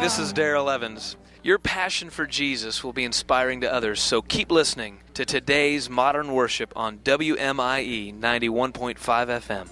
this is Daryl Evans. Your passion for Jesus will be inspiring to others, so keep listening to today's Modern Worship on WMIE 91.5 FM.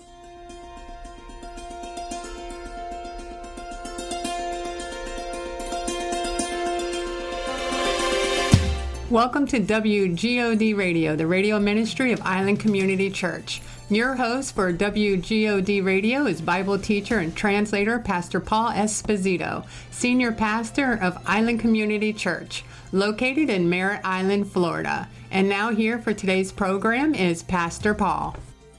Welcome to WGOD Radio, the radio ministry of Island Community Church. Your host for WGOD Radio is Bible teacher and translator Pastor Paul Esposito, senior pastor of Island Community Church, located in Merritt Island, Florida. And now here for today's program is Pastor Paul.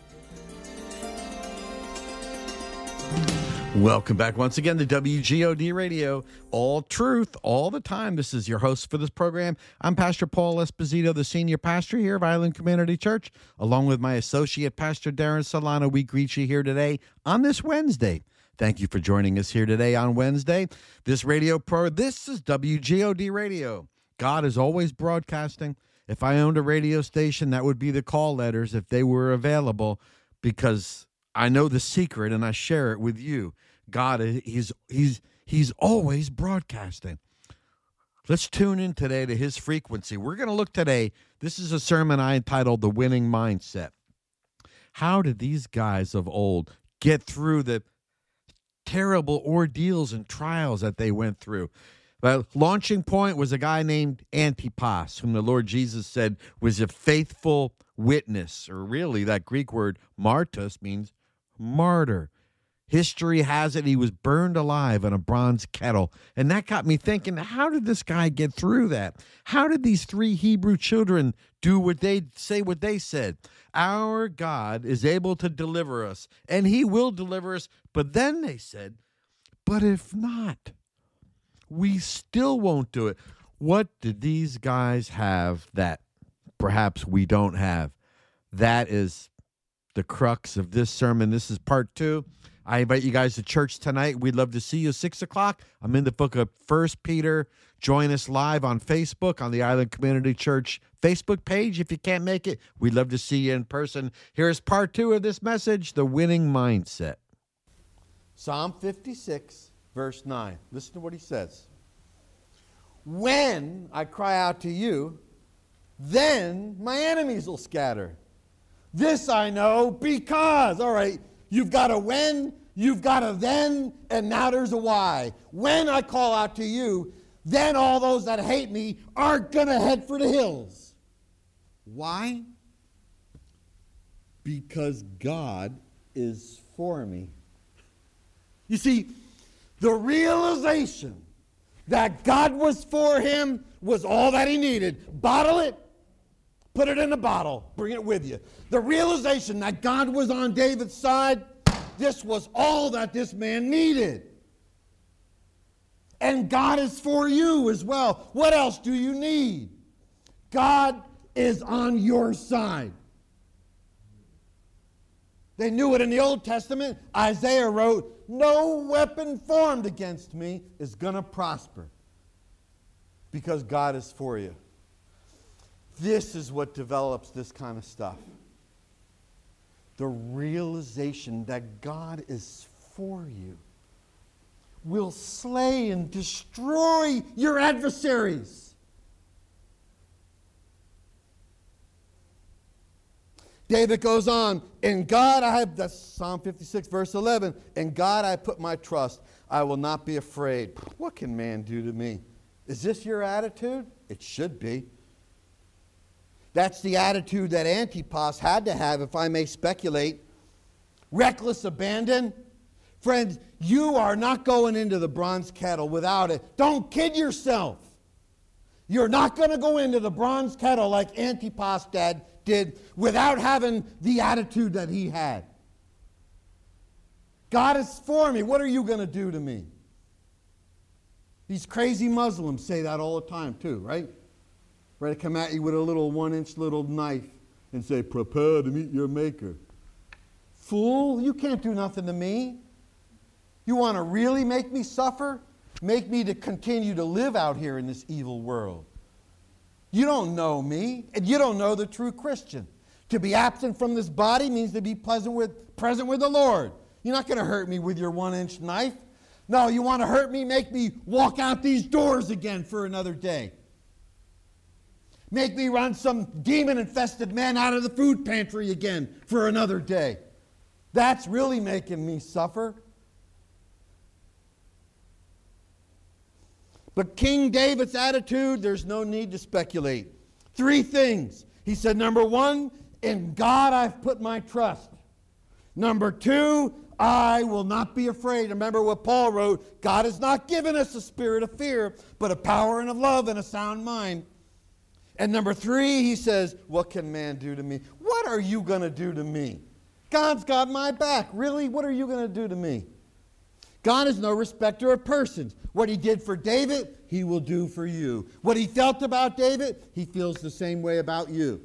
Welcome back once again to WGOD Radio, all truth, all the time. This is your host for this program. I'm Pastor Paul Esposito, the senior pastor here of Island Community Church, along with my associate pastor, Darren Solano. We greet you here today on this Wednesday. Thank you for joining us here today on Wednesday. This is WGOD Radio. God is always broadcasting. If I owned a radio station, that would be the call letters if they were available, because I know the secret and I share it with you. God, he's always broadcasting. Let's tune in today to his frequency. We're going to look today. This is a sermon I entitled The Winning Mindset. How did these guys of old get through the terrible ordeals and trials that they went through? The launching point was a guy named Antipas, whom the Lord Jesus said was a faithful witness, or really that Greek word martus means martyr. History has it he was burned alive in a bronze kettle. And that got me thinking, how did this guy get through that? How did these three Hebrew children do what they said? Our God is able to deliver us, and he will deliver us. But then they said, but if not, we still won't do it. What did these guys have that perhaps we don't have? That is the crux of this sermon. This is part 2. I invite you guys to church tonight. We'd love to see you 6 o'clock. I'm in the book of 1 Peter. Join us live on Facebook on the Island Community Church Facebook page. If you can't make it, we'd love to see you in person. Here's part 2 of this message, The Winning Mindset. Psalm 56, verse 9. Listen to what he says. When I cry out to you, then my enemies will scatter. This I know because, all right, you've got a when, you've got a then, and now there's a why. When I call out to you, then all those that hate me are going to head for the hills. Why? Because God is for me. You see, the realization that God was for him was all that he needed. Bottle it. Put it in a bottle. Bring it with you. The realization that God was on David's side, this was all that this man needed. And God is for you as well. What else do you need? God is on your side. They knew it in the Old Testament. Isaiah wrote, no weapon formed against me is going to prosper because God is for you. This is what develops this kind of stuff. The realization that God is for you will slay and destroy your adversaries. David goes on, in God I have, that's Psalm 56, verse 11, in God I put my trust. I will not be afraid. What can man do to me? Is this your attitude? It should be. That's the attitude that Antipas had to have, if I may speculate. Reckless abandon. Friends, you are not going into the bronze kettle without it. Don't kid yourself. You're not going to go into the bronze kettle like Antipas did without having the attitude that he had. God is for me. What are you going to do to me? These crazy Muslims say that all the time too, right? Ready to come at you with a little 1-inch little knife and say, prepare to meet your maker. Fool, you can't do nothing to me. You want to really make me suffer? Make me to continue to live out here in this evil world. You don't know me, and you don't know the true Christian. To be absent from this body means to be present with the Lord. You're not going to hurt me with your 1-inch knife. No, you want to hurt me? Make me walk out these doors again for another day. Make me run some demon-infested men out of the food pantry again for another day. That's really making me suffer. But King David's attitude, there's no need to speculate. 3 things. He said, number 1, in God I've put my trust. Number 2, I will not be afraid. Remember what Paul wrote, God has not given us a spirit of fear, but a power and of love and a sound mind. And number 3, he says, what can man do to me? What are you going to do to me? God's got my back. Really? What are you going to do to me? God is no respecter of persons. What he did for David, he will do for you. What he felt about David, he feels the same way about you.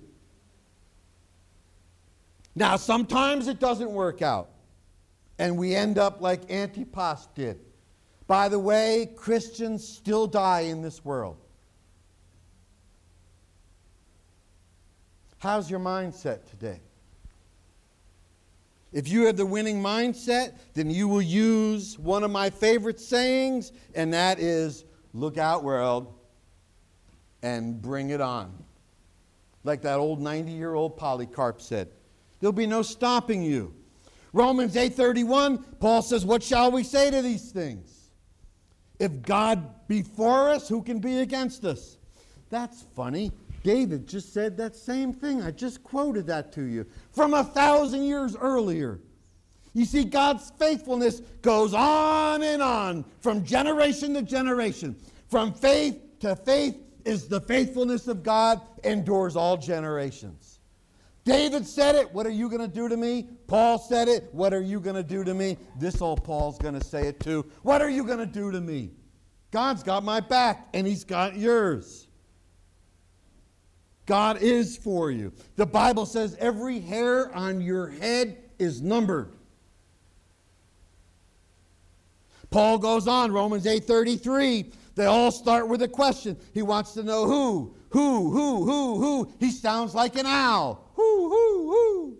Now, sometimes it doesn't work out, and we end up like Antipas did. By the way, Christians still die in this world. How's your mindset today? If you have the winning mindset, then you will use one of my favorite sayings, and that is, look out, world, and bring it on. Like that old 90-year-old Polycarp said, there'll be no stopping you. Romans 8:31, Paul says, what shall we say to these things? If God be for us, who can be against us? That's funny. David just said that same thing. I just quoted that to you from 1,000 years earlier. You see, God's faithfulness goes on and on from generation to generation. From faith to faith is the faithfulness of God, endures all generations. David said it, what are you going to do to me? Paul said it, what are you going to do to me? This old Paul's going to say it too. What are you going to do to me? God's got my back, and he's got yours. God is for you. The Bible says every hair on your head is numbered. Paul goes on, Romans 8:33. They all start with a question. He wants to know who. He sounds like an owl. Who?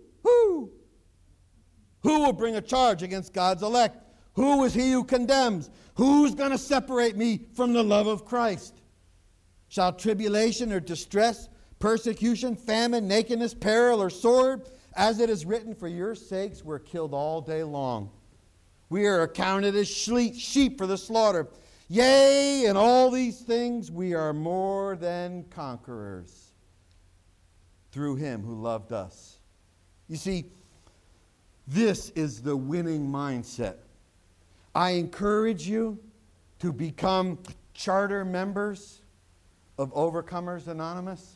Who will bring a charge against God's elect? Who is he who condemns? Who's going to separate me from the love of Christ? Shall tribulation or distress, persecution, famine, nakedness, peril, or sword, as it is written, for your sakes we're killed all day long. We are accounted as sheep for the slaughter. Yea, in all these things we are more than conquerors through him who loved us. You see, this is the winning mindset. I encourage you to become charter members of Overcomers Anonymous.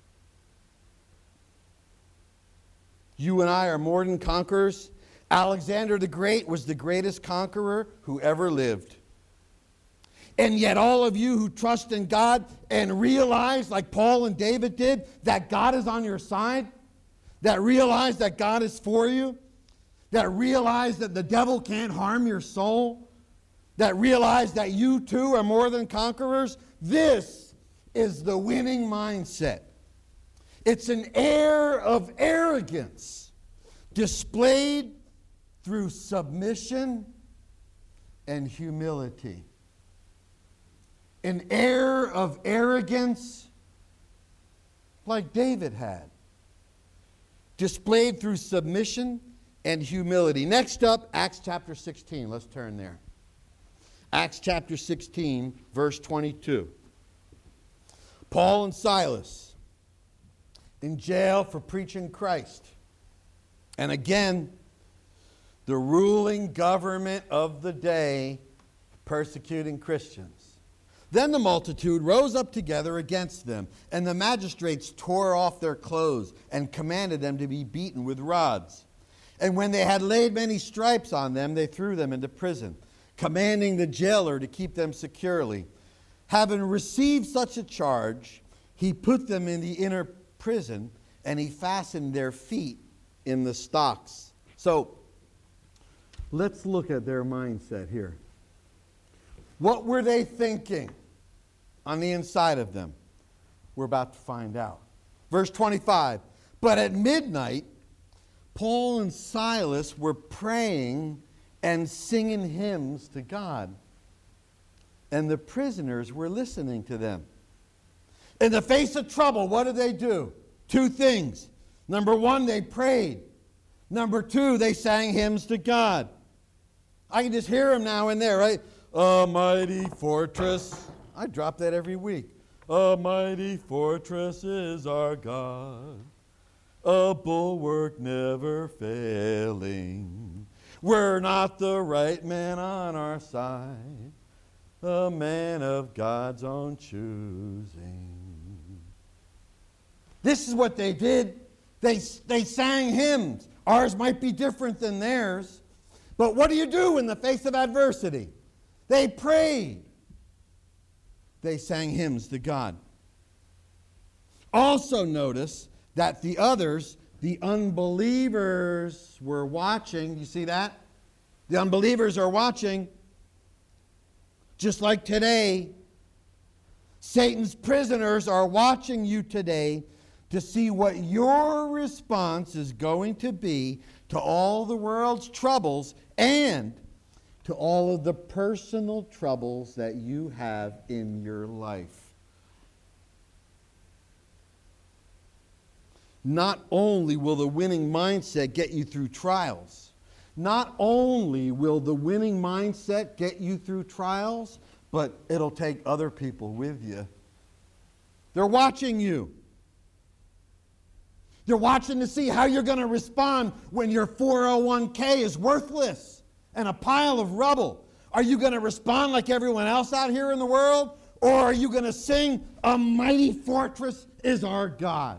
You and I are more than conquerors. Alexander the Great was the greatest conqueror who ever lived. And yet all of you who trust in God and realize, like Paul and David did, that God is on your side, that realize that God is for you, that realize that the devil can't harm your soul, that realize that you too are more than conquerors, this is the winning mindset. It's an air of arrogance displayed through submission and humility. An air of arrogance like David had, displayed through submission and humility. Next up, Acts chapter 16. Let's turn there. Acts chapter 16, verse 22. Paul and Silas in jail for preaching Christ. And again, the ruling government of the day persecuting Christians. Then the multitude rose up together against them, and the magistrates tore off their clothes and commanded them to be beaten with rods. And when they had laid many stripes on them, they threw them into prison, commanding the jailer to keep them securely. Having received such a charge, he put them in the inner prison, and he fastened their feet in the stocks. So, let's look at their mindset here. What were they thinking on the inside of them? We're about to find out. Verse 25. But at midnight, Paul and Silas were praying and singing hymns to God. And the prisoners were listening to them. In the face of trouble, what did they do? Two things. Number one, they prayed. Number two, they sang hymns to God. I can just hear them now and there, right? A mighty fortress. I drop that every week. A mighty fortress is our God, a bulwark never failing. We're not the right man on our side, a man of God's own choosing. This is what they did. They sang hymns. Ours might be different than theirs. But what do you do in the face of adversity? They prayed. They sang hymns to God. Also notice that the others, the unbelievers, were watching. You see that? The unbelievers are watching. Just like today, Satan's prisoners are watching you today to see what your response is going to be to all the world's troubles and to all of the personal troubles that you have in your life. Not only will the winning mindset get you through trials, not only will the winning mindset get you through trials, but it'll take other people with you. They're watching you. They're watching to see how you're going to respond when your 401k is worthless and a pile of rubble. Are you going to respond like everyone else out here in the world? Or are you going to sing, "A mighty fortress is our God"?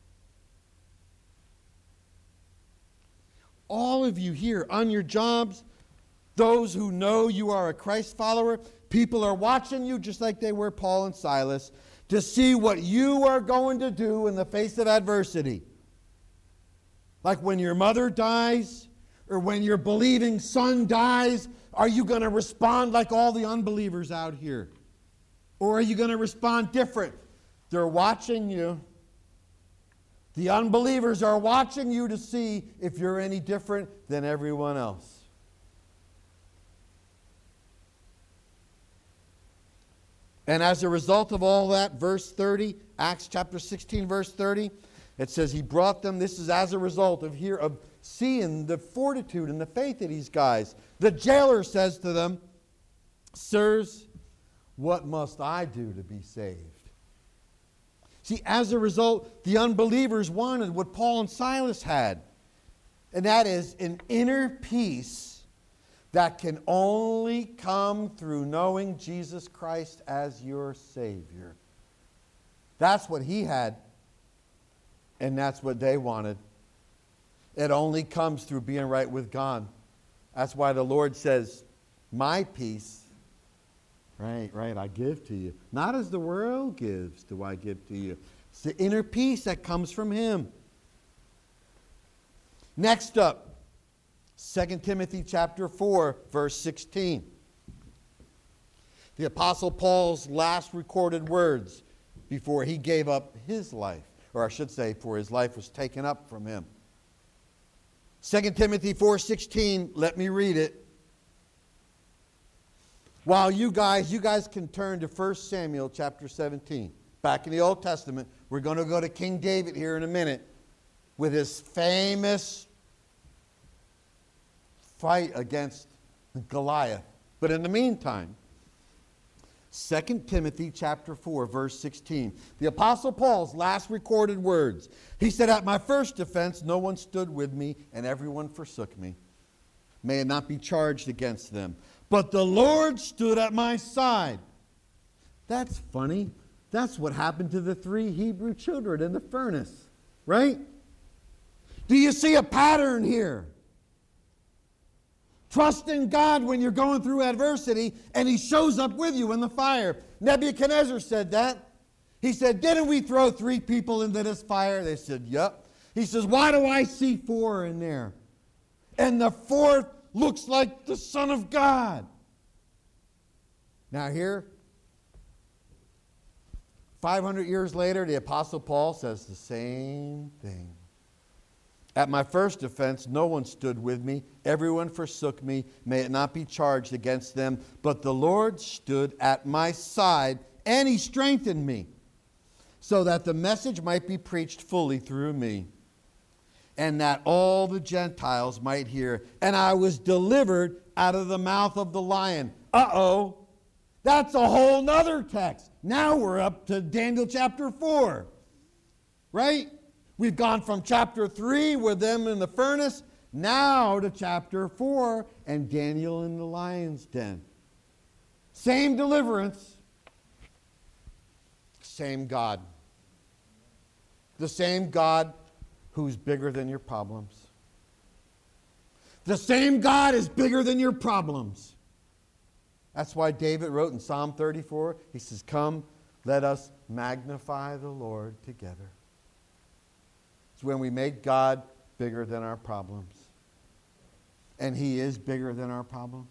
All of you here on your jobs, those who know you are a Christ follower, people are watching you just like they were Paul and Silas to see what you are going to do in the face of adversity. Like when your mother dies or when your believing son dies, are you going to respond like all the unbelievers out here? Or are you going to respond different? They're watching you. The unbelievers are watching you to see if you're any different than everyone else. And as a result of all that, verse 30, Acts chapter 16, verse 30, it says he brought them. This is as a result of seeing the fortitude and the faith of these guys. The jailer says to them, "Sirs, what must I do to be saved?" See, as a result, the unbelievers wanted what Paul and Silas had, and that is an inner peace that can only come through knowing Jesus Christ as your Savior. That's what he had, and that's what they wanted. It only comes through being right with God. That's why the Lord says, "My peace, right, I give to you. Not as the world gives do I give to you." It's the inner peace that comes from him. Next up, 2 Timothy chapter 4, verse 16. The Apostle Paul's last recorded words before he gave up his life. Or I should say, before his life was taken up from him. 2 Timothy 4:16, let me read it. While you guys can turn to 1 Samuel chapter 17. Back in the Old Testament, we're going to go to King David here in a minute with his famous fight against Goliath. But in the meantime, 2 Timothy chapter 4, verse 16. The Apostle Paul's last recorded words. He said, "At my first defense, no one stood with me, and everyone forsook me. May it not be charged against them. But the Lord stood at my side." That's funny. That's what happened to the 3 Hebrew children in the furnace, right? Do you see a pattern here? Trust in God when you're going through adversity, and he shows up with you in the fire. Nebuchadnezzar said that. He said, "Didn't we throw 3 people into this fire?" They said, "Yep." He says, "Why do I see 4 in there? And the 4th looks like the Son of God." Now here, 500 years later, the Apostle Paul says the same thing. At my first offense, no one stood with me. Everyone forsook me. May it not be charged against them. But the Lord stood at my side, and he strengthened me, so that the message might be preached fully through me, and that all the Gentiles might hear. And I was delivered out of the mouth of the lion. Uh-oh. That's a whole nother text. Now we're up to Daniel chapter 4. Right? We've gone from chapter 3 with them in the furnace, now to chapter 4 and Daniel in the lion's den. Same deliverance, same God. The same God who's bigger than your problems. The same God is bigger than your problems. That's why David wrote in Psalm 34, he says, "Come, let us magnify the Lord together." It's when we make God bigger than our problems. And he is bigger than our problems.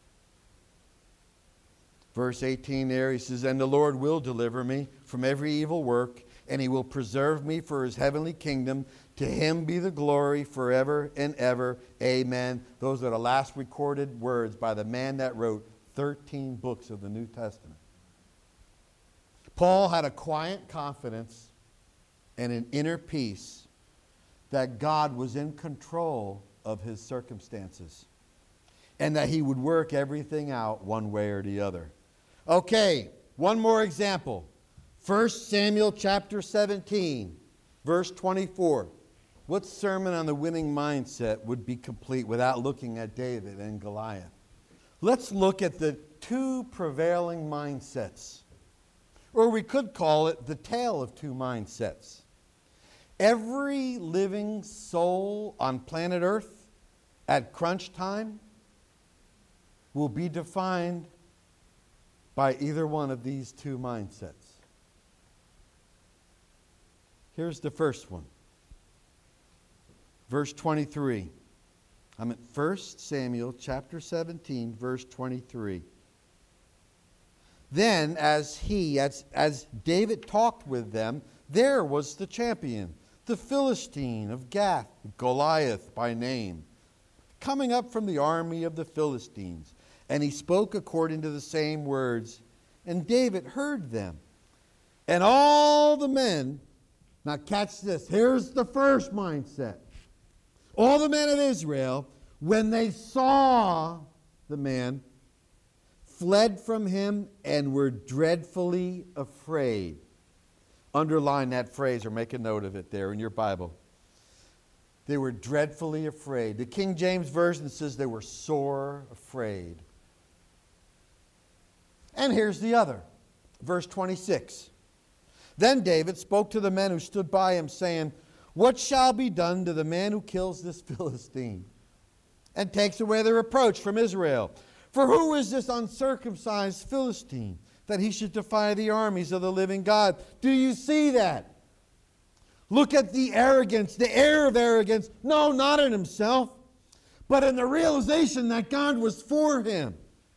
Verse 18 there, he says, "And the Lord will deliver me from every evil work, and he will preserve me for his heavenly kingdom. To him be the glory forever and ever. Amen." Those are the last recorded words by the man that wrote 13 books of the New Testament. Paul had a quiet confidence and an inner peace that God was in control of his circumstances and that he would work everything out one way or the other. Okay, one more example. 1 Samuel chapter 17, verse 24. What sermon on the winning mindset would be complete without looking at David and Goliath? Let's look at the two prevailing mindsets. Or we could call it the tale of two mindsets. Every living soul on planet Earth at crunch time will be defined by either one of these two mindsets. Here's the first one. Verse 23. I'm at 1 Samuel chapter 17, verse 23. Then as David talked with them, there was the champion, the Philistine of Gath, Goliath by name, coming up from the army of the Philistines. And he spoke according to the same words, and David heard them. And all the men, now catch this, here's the first mindset. All the men of Israel, when they saw the man, fled from him and were dreadfully afraid. Underline that phrase or make a note of it there in your Bible. They were dreadfully afraid. The King James Version says they were sore afraid. And here's the other. Verse 26. Then David spoke to the men who stood by him, saying, "What shall be done to the man who kills this Philistine and takes away the reproach from Israel? For who is this uncircumcised Philistine, that he should defy the armies of the living God?" Do you see that? Look at the arrogance, the air of arrogance. No, not in himself, but in the realization that God was for him.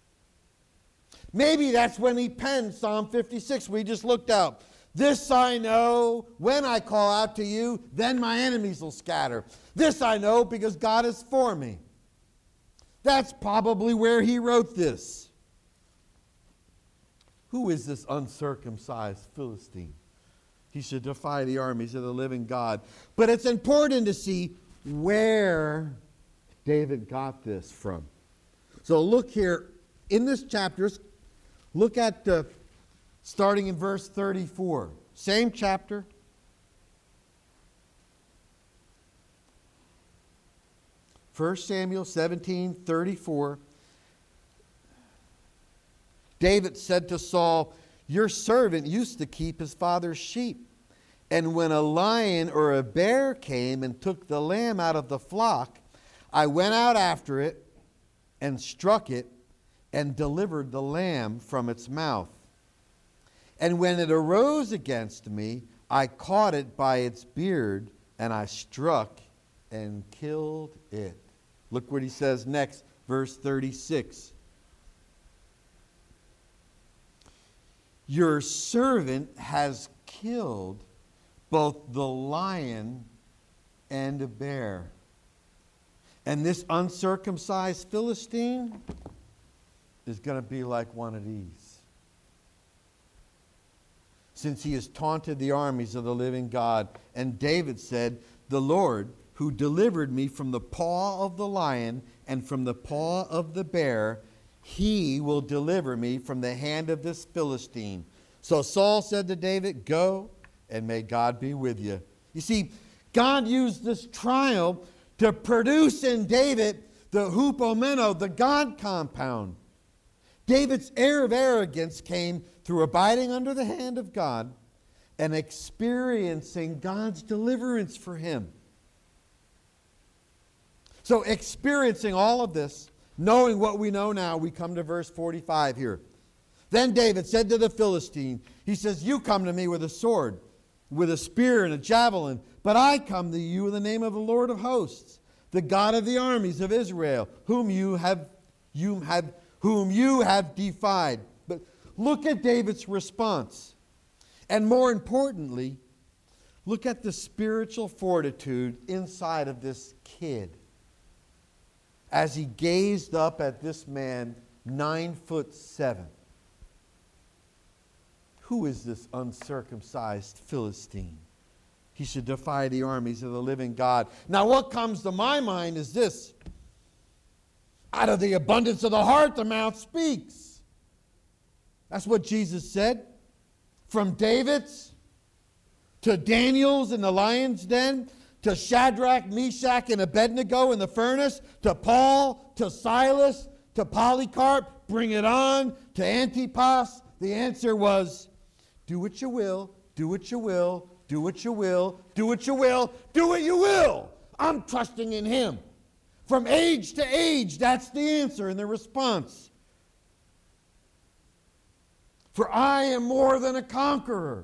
Maybe that's when he penned Psalm 56 we just looked at. "This I know, when I call out to you, then my enemies will scatter. This I know because God is for me." That's probably where he wrote this. Who is this uncircumcised Philistine? He should defy the armies of the living God. But it's important to see where David got this from. So look here in this chapter. Look at starting in verse 34. Same chapter. First Samuel 17:34. David said to Saul, "Your servant used to keep his father's sheep. And when a lion or a bear came and took the lamb out of the flock, I went out after it and struck it and delivered the lamb from its mouth. And when it arose against me, I caught it by its beard and I struck and killed it." Look what he says next, verse 36. "Your servant has killed both the lion and a bear. And this uncircumcised Philistine is going to be like one of these. Since he has taunted the armies of the living God. And David said, the Lord, who delivered me from the paw of the lion and from the paw of the bear, he will deliver me from the hand of this Philistine. So Saul said to David, go, and may God be with you. You see, God used this trial to produce in David the hupomeno, the God compound. David's air of arrogance came through abiding under the hand of God and experiencing God's deliverance for him. So experiencing all of this, knowing what we know now, we come to verse 45 here. Then David said to the Philistine, he says, you come to me with a sword, with a spear and a javelin, but I come to you in the name of the Lord of hosts, the God of the armies of Israel, whom you have defied. But look at David's response. And more importantly, look at the spiritual fortitude inside of this kid as he gazed up at this man 9'7". Who is this uncircumcised Philistine? He should defy the armies of the living God. Now what comes to my mind is this. Out of the abundance of the heart, the mouth speaks. That's what Jesus said. From David's to Daniel's in the lion's den, to Shadrach, Meshach, and Abednego in the furnace, to Paul, to Silas, to Polycarp, bring it on, to Antipas. The answer was, do what you will, do what you will, do what you will, do what you will, do what you will. I'm trusting in him. From age to age, that's the answer and the response. For I am more than a conqueror.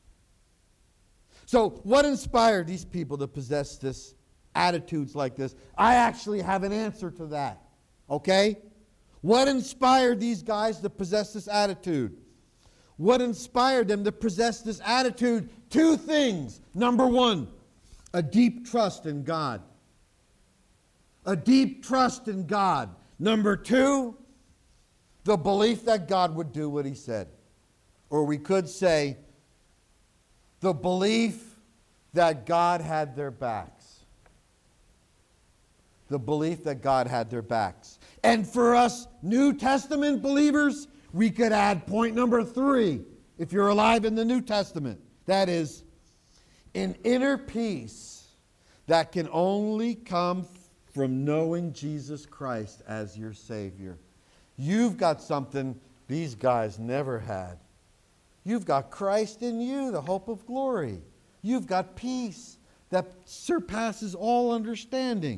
So what inspired these people to possess this attitudes like this? I actually have an answer to that. Okay? What inspired these guys to possess this attitude? What inspired them to possess this attitude? Two things. Number one, a deep trust in God. A deep trust in God. Number two, the belief that God would do what he said. Or we could say, the belief that God had their backs. The belief that God had their backs. And for us New Testament believers, we could add point number 3, if you're alive in the New Testament. That is, an inner peace that can only come from knowing Jesus Christ as your Savior. You've got something these guys never had. You've got Christ in you, the hope of glory. You've got peace that surpasses all understanding.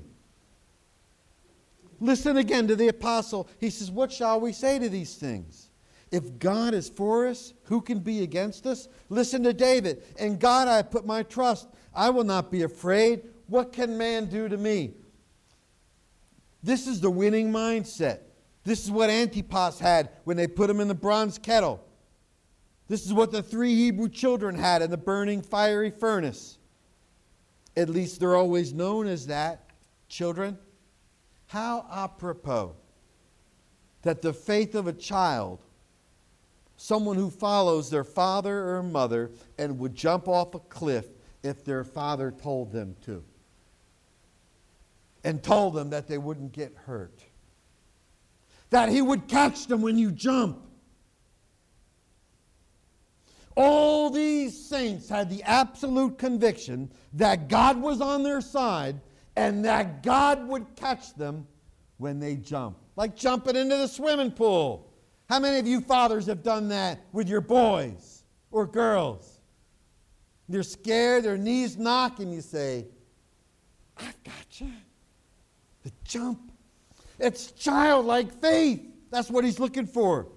Listen again to the apostle. He says, what shall we say to these things? If God is for us, who can be against us? Listen to David. In God I put my trust. I will not be afraid. What can man do to me? This is the winning mindset. This is what Antipas had when they put him in the bronze kettle. This is what the 3 Hebrew children had in the burning fiery furnace. At least they're always known as that, children. How apropos that the faith of a child, someone who follows their father or mother and would jump off a cliff if their father told them to, and told them that they wouldn't get hurt, that he would catch them when you jump. All these saints had the absolute conviction that God was on their side and that God would catch them when they jump. Like jumping into the swimming pool. How many of you fathers have done that with your boys or girls? They're scared, their knees knock, and you say, I've got you. The jump. It's childlike faith. That's what he's looking for.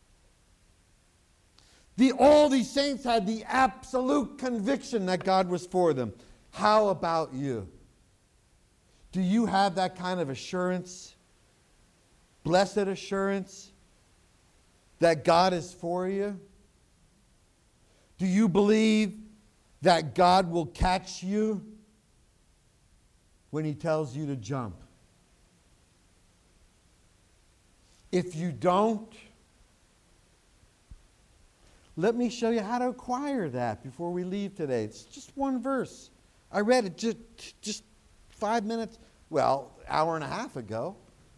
All these saints had the absolute conviction that God was for them. How about you? Do you have that kind of assurance? Blessed assurance that God is for you? Do you believe that God will catch you when he tells you to jump? If you don't, let me show you how to acquire that before we leave today. It's just one verse. I read it just 5 minutes, hour and a half ago.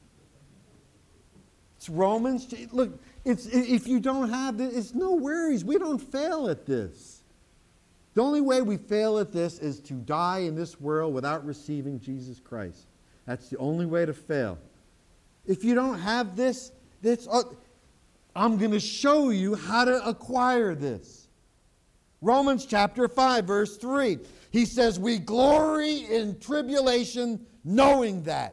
It's Romans. Look, if you don't have this, it's no worries. We don't fail at this. The only way we fail at this is to die in this world without receiving Jesus Christ. That's the only way to fail. If you don't have this, I'm going to show you how to acquire this. Romans chapter 5, verse 3. He says, we glory in tribulation, knowing that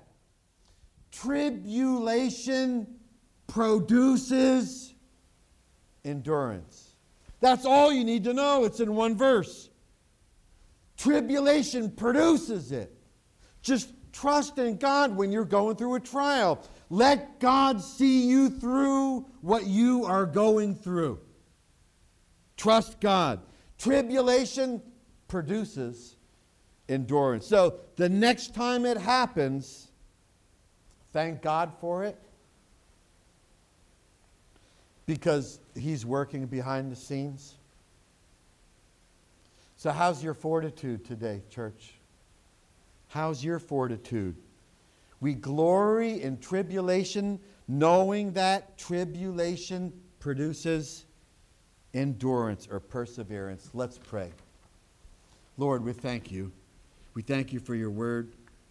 tribulation produces endurance. That's all you need to know. It's in one verse. Tribulation produces it. Just trust in God when you're going through a trial. Let God see you through what you are going through. Trust God. Tribulation produces endurance. So the next time it happens, thank God for it, because He's working behind the scenes. So how's your fortitude today, church? How's your fortitude? We glory in tribulation, knowing that tribulation produces endurance or perseverance. Let's pray. Lord, we thank you. We thank you for your word.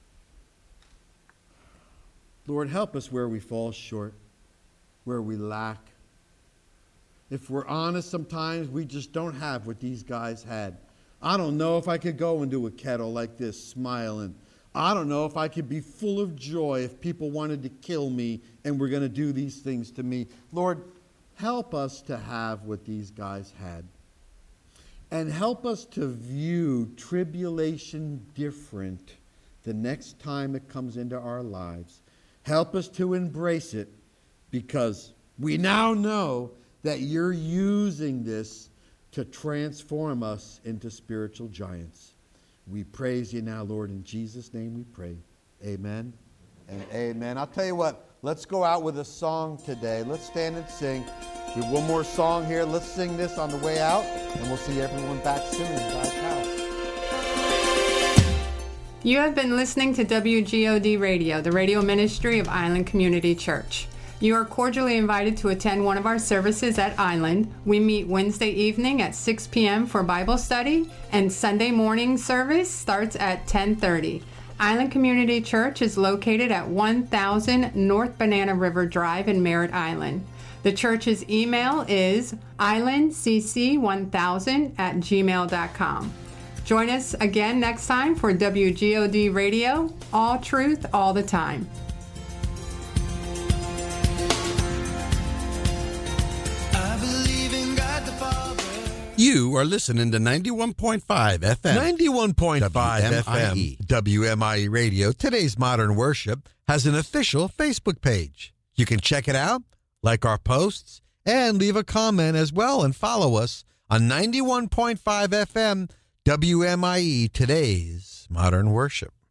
Lord, help us where we fall short, where we lack. If we're honest, sometimes we just don't have what these guys had. I don't know if I could go into a kettle like this smiling. I don't know if I could be full of joy if people wanted to kill me and were going to do these things to me. Lord, help us to have what these guys had. And help us to view tribulation different the next time it comes into our lives. Help us to embrace it, because we now know that you're using this to transform us into spiritual giants. We praise you now, Lord. In Jesus' name we pray. Amen and amen. I'll tell you what, let's go out with a song today. Let's stand and sing. We have one more song here. Let's sing this on the way out, and we'll see everyone back soon in God's house. You have been listening to WGOD Radio, the radio ministry of Island Community Church. You are cordially invited to attend one of our services at Island. We meet Wednesday evening at 6 p.m. for Bible study, and Sunday morning service starts at 10:30. Island Community Church is located at 1000 North Banana River Drive in Merritt Island. The church's email is islandcc1000@gmail.com. Join us again next time for WGOD Radio, all truth, all the time. You are listening to 91.5 FM. 91.5 FM. WMIE Radio, Today's Modern Worship, has an official Facebook page. You can check it out, like our posts, and leave a comment as well, and follow us on 91.5 FM, WMIE, Today's Modern Worship.